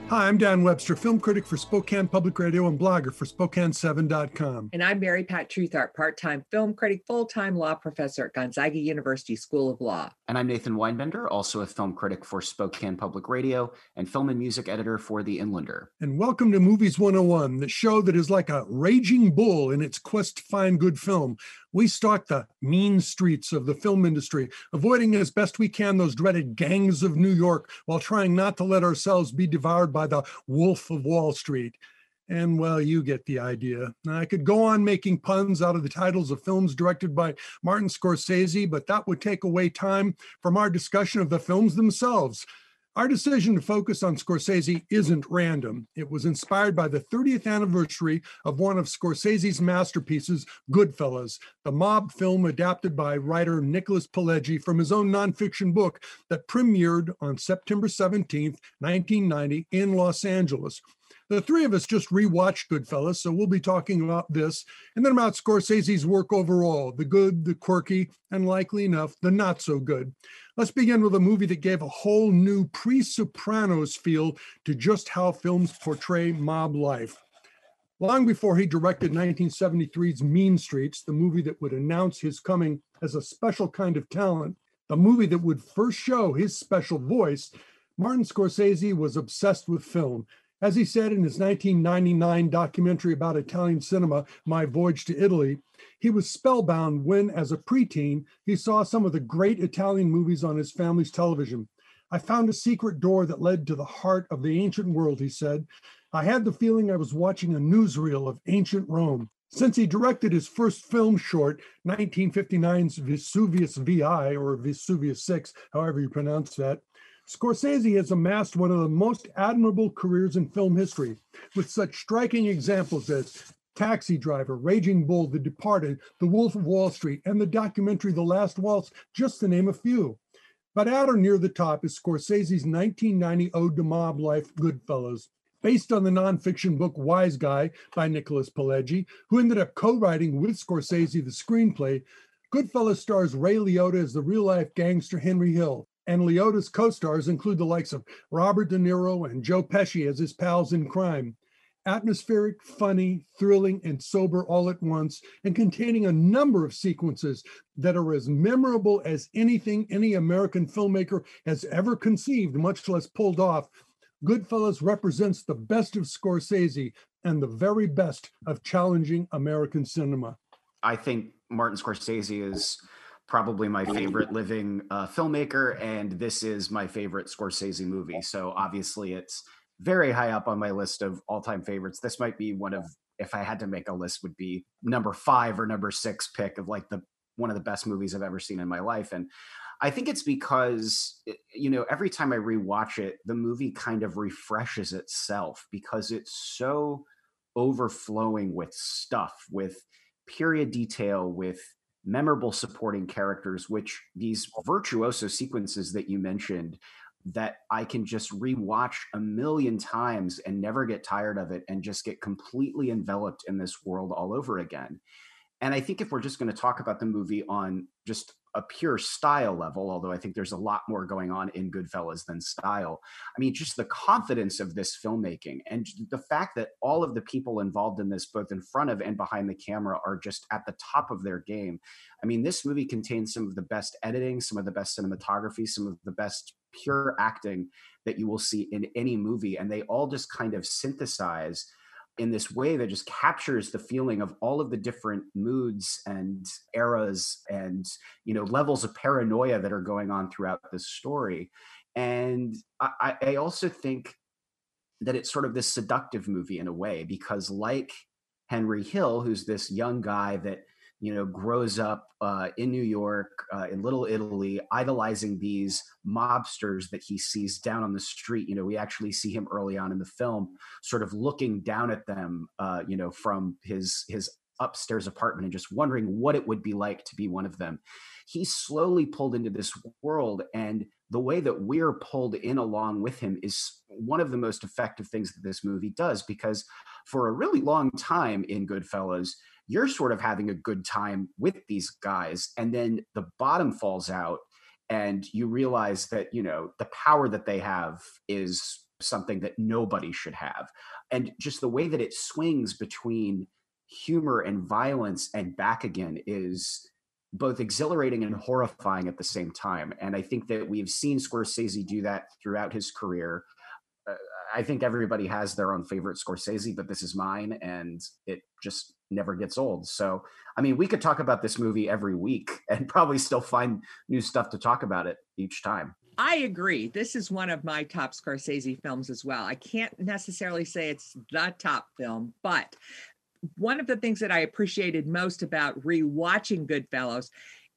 Hi, I'm Dan Webster, film critic for Spokane Public Radio and blogger for Spokane7.com. And I'm Mary Pat Truthart, part-time film critic, full-time law professor at Gonzaga University School of Law. And I'm Nathan Weinbender, also a film critic for Spokane Public Radio and film and music editor for The Inlander. And welcome to Movies 101, the show that is like a raging bull in its quest to find good film. We stalk the mean streets of the film industry, avoiding as best we can those dreaded gangs of New York while trying not to let ourselves be devoured by the Wolf of Wall Street. And well, you get the idea. Now, I could go on making puns out of the titles of films directed by Martin Scorsese, but that would take away time from our discussion of the films themselves. Our decision to focus on Scorsese isn't random. It was inspired by the 30th anniversary of one of Scorsese's masterpieces, Goodfellas, the mob film adapted by writer Nicholas Pileggi from his own nonfiction book that premiered on September 17th, 1990 in Los Angeles. The three of us just rewatched Goodfellas, so we'll be talking about this and then about Scorsese's work overall, the good, the quirky, and likely enough, the not so good. Let's begin with a movie that gave a whole new pre-Sopranos feel to just how films portray mob life. Long before he directed 1973's Mean Streets, the movie that would announce his coming as a special kind of talent, the movie that would first show his special voice, Martin Scorsese was obsessed with film. As he said in his 1999 documentary about Italian cinema, My Voyage to Italy, he was spellbound when, as a preteen, he saw some of the great Italian movies on his family's television. I found a secret door that led to the heart of the ancient world, he said. I had the feeling I was watching a newsreel of ancient Rome. Since he directed his first film short, 1959's Vesuvius VI, or Vesuvius 6, however you pronounce that, Scorsese has amassed one of the most admirable careers in film history, with such striking examples as Taxi Driver, Raging Bull, The Departed, The Wolf of Wall Street, and the documentary The Last Waltz, just to name a few. But at or near the top is Scorsese's 1990 ode to mob life, Goodfellas, based on the nonfiction book Wise Guy by Nicholas Pileggi, who ended up co-writing with Scorsese the screenplay. Goodfellas stars Ray Liotta as the real-life gangster Henry Hill, and Liotta's co-stars include the likes of Robert De Niro and Joe Pesci as his pals in crime. Atmospheric, funny, thrilling, and sober all at once, and containing a number of sequences that are as memorable as anything any American filmmaker has ever conceived, much less pulled off. Goodfellas represents the best of Scorsese and the very best of challenging American cinema. I think Martin Scorsese is probably my favorite living filmmaker, and this is my favorite Scorsese movie. So obviously it's very high up on my list of all-time favorites. This might be one of, if I had to make a list, would be number 5 or number 6 pick of like one of the best movies I've ever seen in my life. And I think it's because, every time I rewatch it, the movie kind of refreshes itself because it's so overflowing with stuff, with period detail, with memorable supporting characters, which these virtuoso sequences that you mentioned, that I can just rewatch a million times and never get tired of it and just get completely enveloped in this world all over again. And I think if we're just going to talk about the movie on just a pure style level, although I think there's a lot more going on in Goodfellas than style, I mean, just the confidence of this filmmaking and the fact that all of the people involved in this, both in front of and behind the camera, are just at the top of their game. I mean, this movie contains some of the best editing, some of the best cinematography, some of the best pure acting that you will see in any movie. And they all just kind of synthesize in this way that just captures the feeling of all of the different moods and eras and, levels of paranoia that are going on throughout this story. And I also think that it's sort of this seductive movie in a way, because like Henry Hill, who's this young guy that, grows up in New York, in Little Italy, idolizing these mobsters that he sees down on the street. We actually see him early on in the film sort of looking down at them, from his upstairs apartment and just wondering what it would be like to be one of them. He's slowly pulled into this world, and the way that we're pulled in along with him is one of the most effective things that this movie does, because for a really long time in Goodfellas, you're sort of having a good time with these guys, and then the bottom falls out and you realize that, the power that they have is something that nobody should have. And just the way that it swings between humor and violence and back again is both exhilarating and horrifying at the same time. And I think that we've seen Scorsese do that throughout his career. Uh, I think everybody has their own favorite Scorsese, but this is mine, and it just never gets old. So, I mean, we could talk about this movie every week and probably still find new stuff to talk about it each time. I agree. This is one of my top Scorsese films as well. I can't necessarily say it's the top film, but one of the things that I appreciated most about rewatching Goodfellas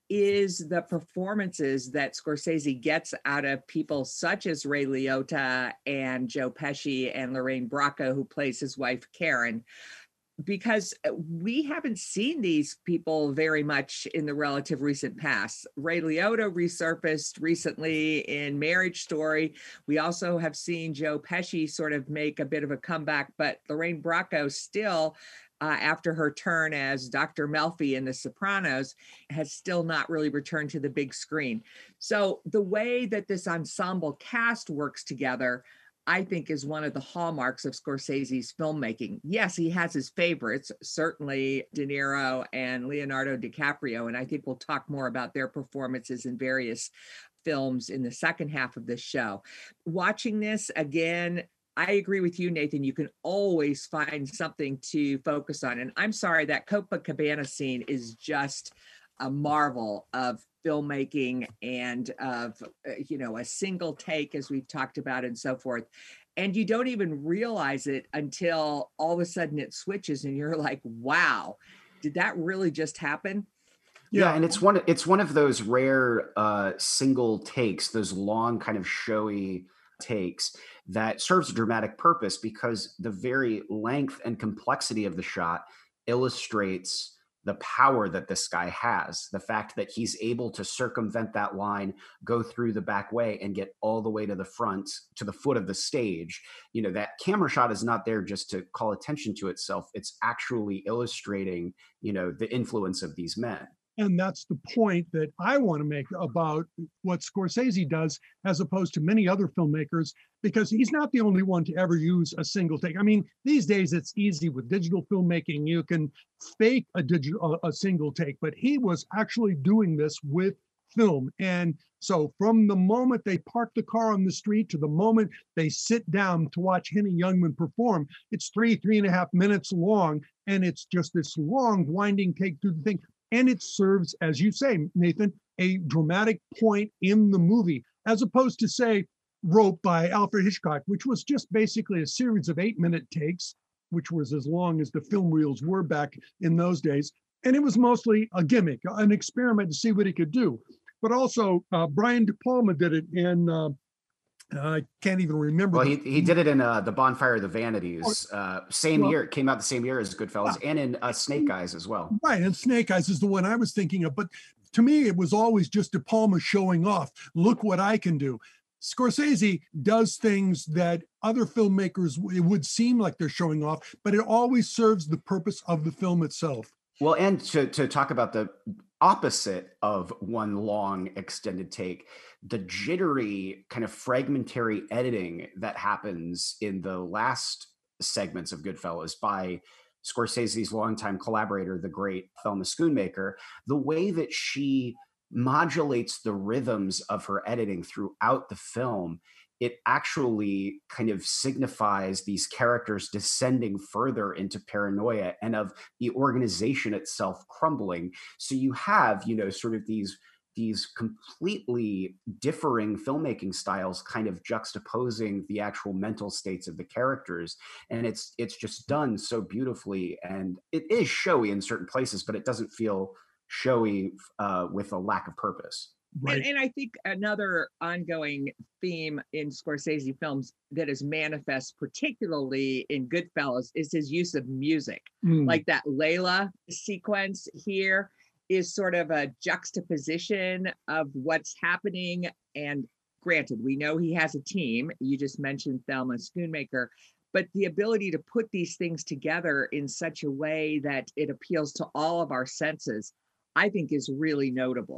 is the performances that Scorsese gets out of people such as Ray Liotta and Joe Pesci and Lorraine Bracco, who plays his wife, Karen, because we haven't seen these people very much in the relative recent past. Ray Liotta resurfaced recently in Marriage Story. We also have seen Joe Pesci sort of make a bit of a comeback, but Lorraine Bracco still, after her turn as Dr. Melfi in The Sopranos, has still not really returned to the big screen. So the way that this ensemble cast works together, I think, is one of the hallmarks of Scorsese's filmmaking. Yes, he has his favorites, certainly De Niro and Leonardo DiCaprio, and I think we'll talk more about their performances in various films in the second half of this show. Watching this again, I agree with you, Nathan. You can always find something to focus on. And I'm sorry, that Copacabana scene is just a marvel of filmmaking and of, a single take, as we've talked about, and so forth. And you don't even realize it until all of a sudden it switches and you're like, wow, did that really just happen? Yeah, and it's one of those rare single takes, those long kind of showy takes that serves a dramatic purpose, because the very length and complexity of the shot illustrates the power that this guy has, the fact that he's able to circumvent that line, go through the back way, and get all the way to the front, to the foot of the stage. That camera shot is not there just to call attention to itself. It's actually illustrating, the influence of these men. And that's the point that I want to make about what Scorsese does, as opposed to many other filmmakers, because he's not the only one to ever use a single take. I mean, these days it's easy with digital filmmaking. You can fake a single take, but he was actually doing this with film. And so from the moment they park the car on the street to the moment they sit down to watch Henny Youngman perform, it's 3.5 minutes long. And it's just this long winding take through the thing. And it serves, as you say, Nathan, a dramatic point in the movie, as opposed to, say, Rope by Alfred Hitchcock, which was just basically a series of 8-minute takes, which was as long as the film reels were back in those days. And it was mostly a gimmick, an experiment to see what he could do. But also, Brian De Palma did it in, I can't even remember. Well, he did it in The Bonfire of the Vanities, year. It came out the same year as Goodfellas, and in Snake Eyes as well. Right, and Snake Eyes is the one I was thinking of. But to me, it was always just De Palma showing off. Look what I can do. Scorsese does things that other filmmakers, it would seem like they're showing off, but it always serves the purpose of the film itself. Well, and to talk about the opposite of one long extended take, the jittery kind of fragmentary editing that happens in the last segments of Goodfellas by Scorsese's longtime collaborator, the great Thelma Schoonmaker, the way that she modulates the rhythms of her editing throughout the film, it actually kind of signifies these characters descending further into paranoia and of the organization itself crumbling. So you have, sort of these completely differing filmmaking styles kind of juxtaposing the actual mental states of the characters. And it's just done so beautifully. And it is showy in certain places, but it doesn't feel showy with a lack of purpose. Right. And I think another ongoing theme in Scorsese films that is manifest, particularly in Goodfellas, is his use of music. Like that Layla sequence here is sort of a juxtaposition of what's happening. And granted, we know he has a team. You just mentioned Thelma Schoonmaker, but the ability to put these things together in such a way that it appeals to all of our senses, I think, is really notable.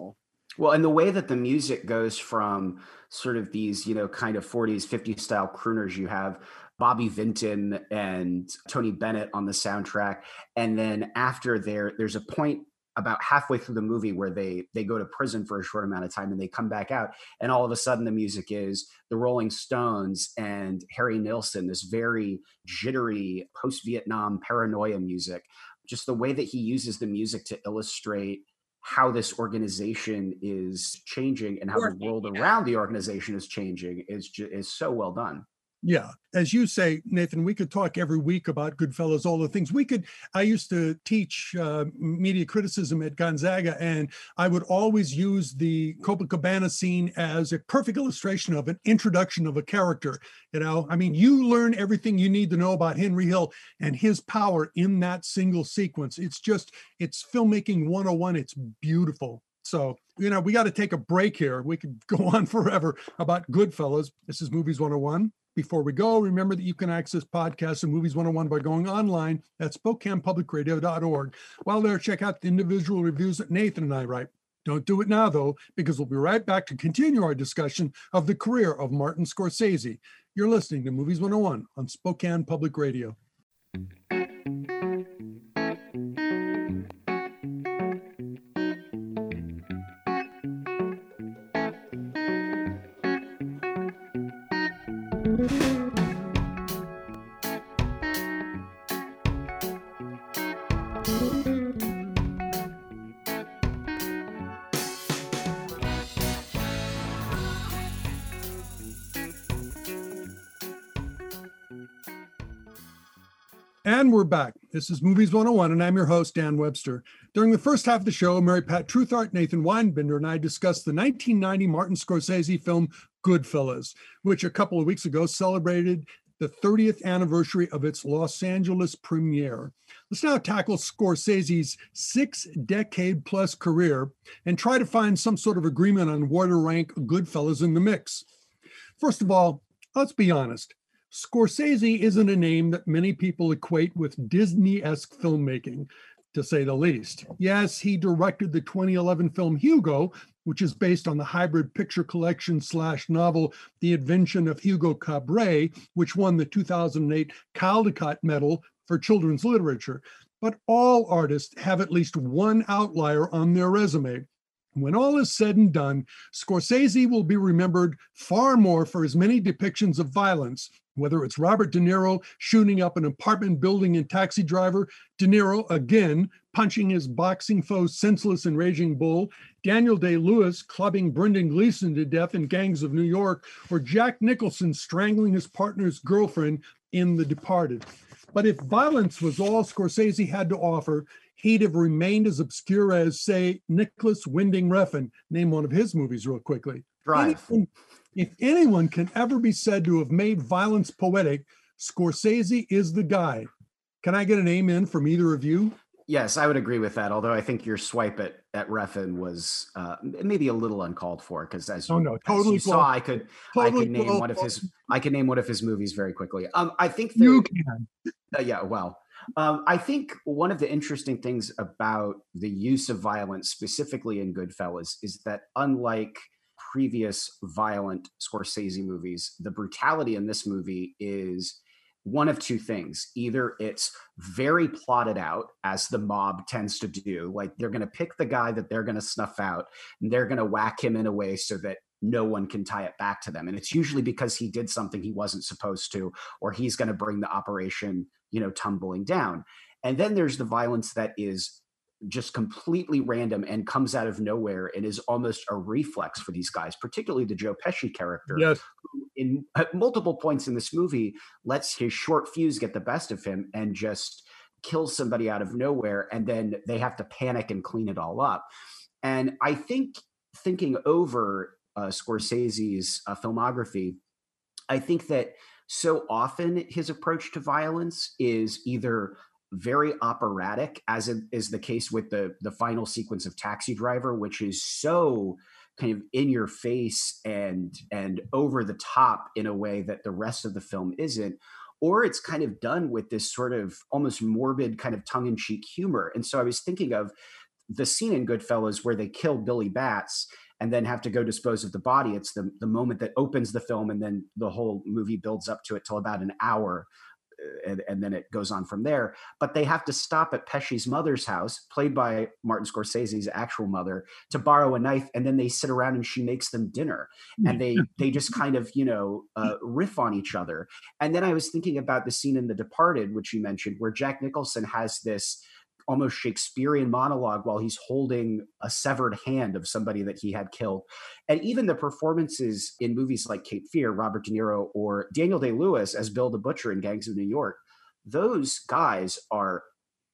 Well, and the way that the music goes from sort of these, kind of 40s, 50s style crooners, you have Bobby Vinton and Tony Bennett on the soundtrack. And then after there's a point about halfway through the movie where they go to prison for a short amount of time and they come back out. And all of a sudden the music is the Rolling Stones and Harry Nilsson, this very jittery post-Vietnam paranoia music. Just the way that he uses the music to illustrate how this organization is changing and how the world around the organization is changing is so well done. Yeah. As you say, Nathan, we could talk every week about Goodfellas, all the things I used to teach media criticism at Gonzaga, and I would always use the Copacabana scene as a perfect illustration of an introduction of a character. You learn everything you need to know about Henry Hill and his power in that single sequence. It's filmmaking 101. It's beautiful. So, we got to take a break here. We could go on forever about Goodfellas. This is Movies 101. Before we go, remember that you can access podcasts of Movies 101 by going online at SpokanePublicRadio.org. While there, check out the individual reviews that Nathan and I write. Don't do it now, though, because we'll be right back to continue our discussion of the career of Martin Scorsese. You're listening to Movies 101 on Spokane Public Radio. And we're back. This is Movies 101, and I'm your host, Dan Webster. During the first half of the show, Mary Pat Truthart, Nathan Weinbinder, and I discussed the 1990 Martin Scorsese film Goodfellas, which a couple of weeks ago celebrated the 30th anniversary of its Los Angeles premiere. Let's now tackle Scorsese's 6-decade-plus career and try to find some sort of agreement on where to rank Goodfellas in the mix. First of all, let's be honest. Scorsese isn't a name that many people equate with Disney-esque filmmaking, to say the least. Yes, he directed the 2011 film Hugo, which is based on the hybrid picture collection / novel, The Invention of Hugo Cabret, which won the 2008 Caldecott Medal for Children's Literature. But all artists have at least one outlier on their resume. When all is said and done, Scorsese will be remembered far more for his many depictions of violence, whether it's Robert De Niro shooting up an apartment building in Taxi Driver, De Niro again punching his boxing foe senseless in Raging Bull, Daniel Day-Lewis clubbing Brendan Gleeson to death in Gangs of New York, or Jack Nicholson strangling his partner's girlfriend in The Departed. But if violence was all Scorsese had to offer, he'd have remained as obscure as, say, Nicholas Winding Refn. Name one of his movies real quickly. Drive. If anyone can ever be said to have made violence poetic, Scorsese is the guy. Can I get an amen from either of you? Yes, I would agree with that. Although I think your swipe at Refn was maybe a little uncalled for, because as you saw, I could name one of his movies very quickly. I think you can. I think one of the interesting things about the use of violence, specifically in Goodfellas, is that unlike previous violent Scorsese movies, the brutality in this movie is one of two things. Either it's very plotted out, as the mob tends to do, like they're going to pick the guy that they're going to snuff out, and they're going to whack him in a way so that no one can tie it back to them. And it's usually because he did something he wasn't supposed to, or he's going to bring the operation, tumbling down. And then there's the violence that is just completely random and comes out of nowhere and is almost a reflex for these guys, particularly the Joe Pesci character, yes, who at multiple points in this movie lets his short fuse get the best of him and just kills somebody out of nowhere. And then they have to panic and clean it all up. And I think thinking over Scorsese's filmography, I think that so often his approach to violence is either very operatic, as is the case with the final sequence of Taxi Driver, which is so kind of in your face and over the top in a way that the rest of the film isn't, or it's kind of done with this sort of almost morbid kind of tongue-in-cheek humor. And so I was thinking of the scene in Goodfellas where they kill Billy Batts and then have to go dispose of the body. It's the moment that opens the film, and then the whole movie builds up to it till about an hour. And then it goes on from there. But they have to stop at Pesci's mother's house, played by Martin Scorsese's actual mother, to borrow a knife. And then they sit around and she makes them dinner. And they just kind of, riff on each other. And then I was thinking about the scene in The Departed, which you mentioned, where Jack Nicholson has this almost Shakespearean monologue while he's holding a severed hand of somebody that he had killed. And even the performances in movies like Cape Fear, Robert De Niro, or Daniel Day-Lewis as Bill the Butcher in Gangs of New York, those guys are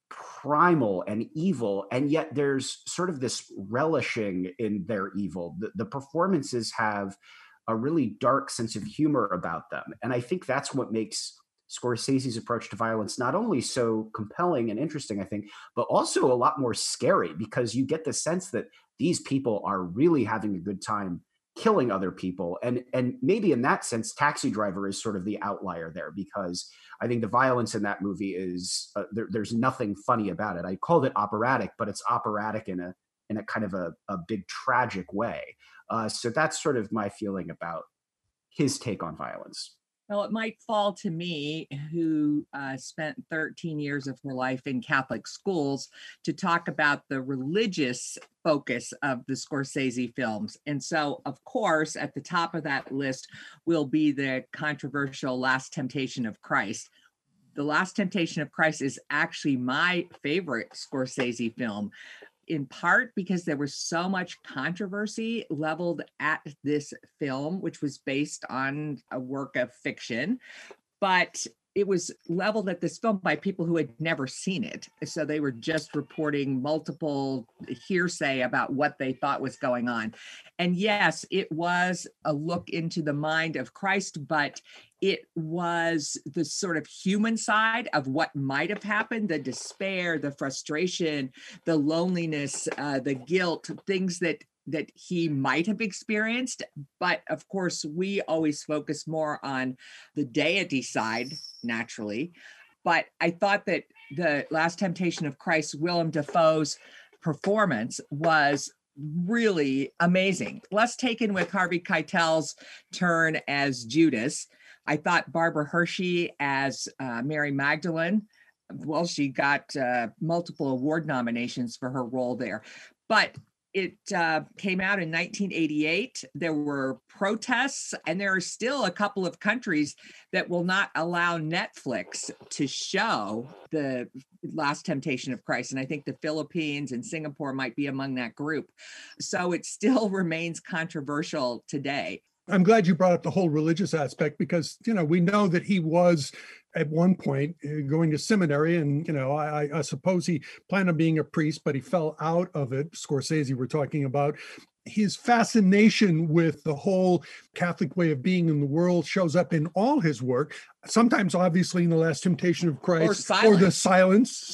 primal and evil, and yet there's sort of this relishing in their evil. The performances have a really dark sense of humor about them. And I think that's what makes Scorsese's approach to violence not only so compelling and interesting, I think, but also a lot more scary, because you get the sense that these people are really having a good time killing other people. And maybe in that sense, Taxi Driver is sort of the outlier there, because I think the violence in that movie is there's nothing funny about it. I called it operatic, but it's operatic in a kind of a big tragic way. So that's sort of my feeling about his take on violence. Well, it might fall to me, who spent 13 years of her life in Catholic schools, to talk about the religious focus of the Scorsese films. And so, of course, at the top of that list will be the controversial Last Temptation of Christ. The Last Temptation of Christ is actually my favorite Scorsese film, in part because there was so much controversy leveled at this film, which was based on a work of fiction, but it was leveled at this film by people who had never seen it. So they were just reporting multiple hearsay about what they thought was going on. And yes, it was a look into the mind of Christ, but it was the sort of human side of what might have happened, the despair, the frustration, the loneliness, the guilt, things that he might have experienced. But of course, we always focus more on the deity side, naturally. But I thought that the Last Temptation of Christ, Willem Dafoe's performance was really amazing. Less taken with Harvey Keitel's turn as Judas. I thought Barbara Hershey as Mary Magdalene, well, she got multiple award nominations for her role there. But it came out in 1988. There were protests, and there are still a couple of countries that will not allow Netflix to show the Last Temptation of Christ. And I think the Philippines and Singapore might be among that group. So it still remains controversial today. I'm glad you brought up the whole religious aspect, because, we know that he was at one point going to seminary, and, I suppose he planned on being a priest, but he fell out of it. Scorsese, we're talking about. His fascination with the whole Catholic way of being in the world shows up in all his work, sometimes obviously in The Last Temptation of Christ or The Silence.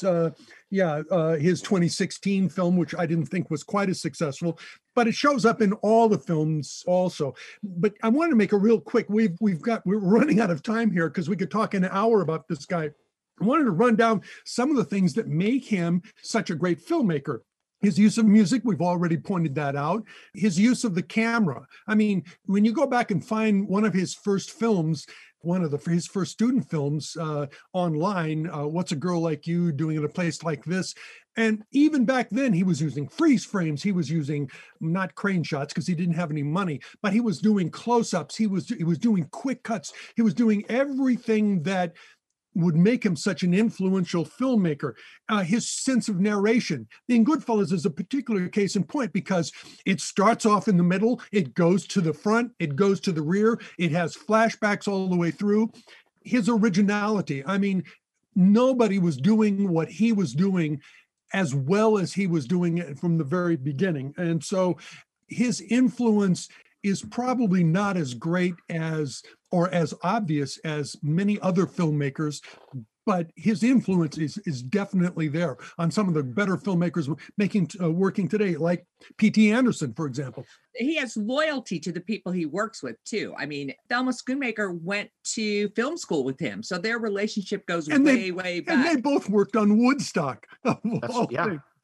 His 2016 film, which I didn't think was quite as successful, but it shows up in all the films also. But I want to make a real quick, we're running out of time here because we could talk an hour about this guy. I wanted to run down some of the things that make him such a great filmmaker. His use of music, we've already pointed that out. His use of the camera. I mean, when you go back and find one of his first films, his first student films online, What's a Girl Like You Doing in a Place Like This? And even back then, he was using freeze frames. He was using not crane shots because he didn't have any money, but he was doing close-ups. He was doing quick cuts. He was doing everything that would make him such an influential filmmaker. His sense of narration in Goodfellas is a particular case in point, because it starts off in the middle, it goes to the front, it goes to the rear, it has flashbacks all the way through. His originality, I mean, nobody was doing what he was doing as well as he was doing it from the very beginning. And so his influence is probably not as great as or as obvious as many other filmmakers, but his influence is definitely there on some of the better filmmakers working today, like P.T. Anderson, for example. He has loyalty to the people he works with, too. I mean, Thelma Schoonmaker went to film school with him, so their relationship goes way back. And they both worked on Woodstock.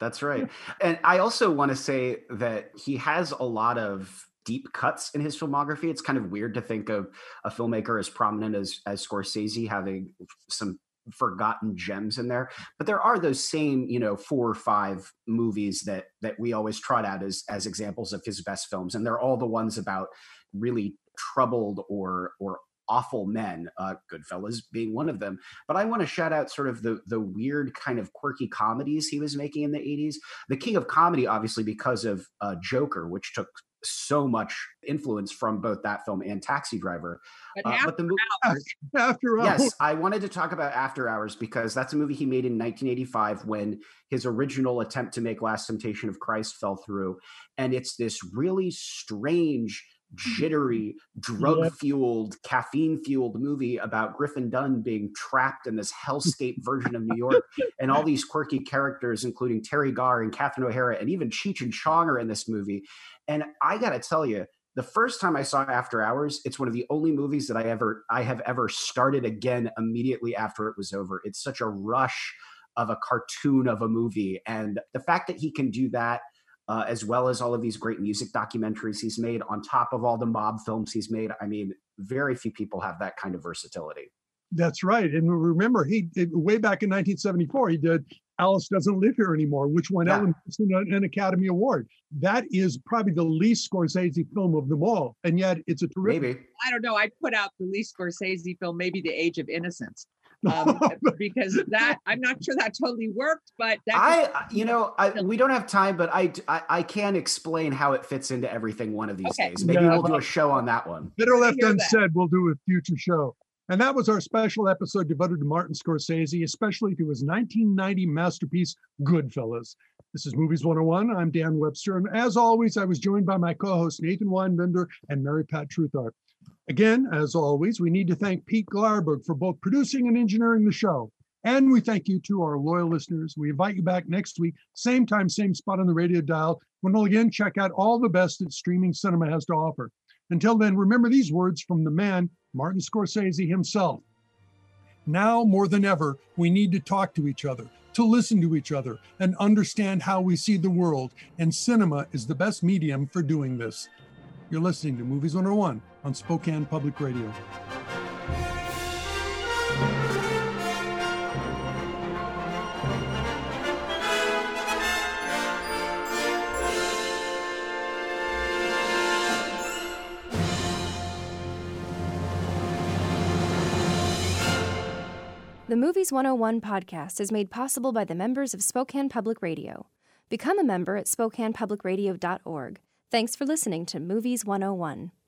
That's right. And I also want to say that he has a lot of deep cuts in his filmography. It's kind of weird to think of a filmmaker as prominent as Scorsese having some forgotten gems in there, but there are those same 4 or 5 movies that we always trot out as examples of his best films, and they're all the ones about really troubled or awful men, Goodfellas being one of them. But I want to shout out sort of the weird kind of quirky comedies he was making in the 80s. The king of comedy, obviously, because of Joker, which took so much influence from both that film and Taxi Driver. But the movie After Hours. Yes, I wanted to talk about After Hours because that's a movie he made in 1985 when his original attempt to make Last Temptation of Christ fell through. And it's this really strange, jittery, drug-fueled, caffeine-fueled movie about Griffin Dunne being trapped in this hellscape version of New York, and all these quirky characters, including Terry Garr and Catherine O'Hara, and even Cheech and Chong are in this movie. And I got to tell you, the first time I saw After Hours, it's one of the only movies that I have ever started again immediately after it was over. It's such a rush of a cartoon of a movie, and the fact that he can do that, as well as all of these great music documentaries he's made on top of all the mob films he's made. I mean, very few people have that kind of versatility. That's right. And remember, way back in 1974, he did Alice Doesn't Live Here Anymore, which won Ellen an Academy Award. That is probably the least Scorsese film of them all. And yet it's a terrific... Maybe. I don't know. I'd put out the least Scorsese film, maybe The Age of Innocence. Because that, I'm not sure that totally worked, but we don't have time, but I can explain how it fits into everything one of these days. Maybe we'll do a show on that one. Better left unsaid. We'll do a future show. And that was our special episode devoted to Martin Scorsese, especially to his 1990 masterpiece, Goodfellas. This is Movies 101. I'm Dan Webster. And as always, I was joined by my co-hosts Nathan Weinbender and Mary Pat Truthart. Again, as always, we need to thank Pete Glarberg for both producing and engineering the show. And we thank you to our loyal listeners. We invite you back next week, same time, same spot on the radio dial, when we'll again check out all the best that streaming cinema has to offer. Until then, remember these words from the man, Martin Scorsese himself. Now more than ever, we need to talk to each other, to listen to each other, and understand how we see the world. And cinema is the best medium for doing this. You're listening to Movies 101 on Spokane Public Radio. The Movies 101 podcast is made possible by the members of Spokane Public Radio. Become a member at SpokanePublicRadio.org. Thanks for listening to Movies 101.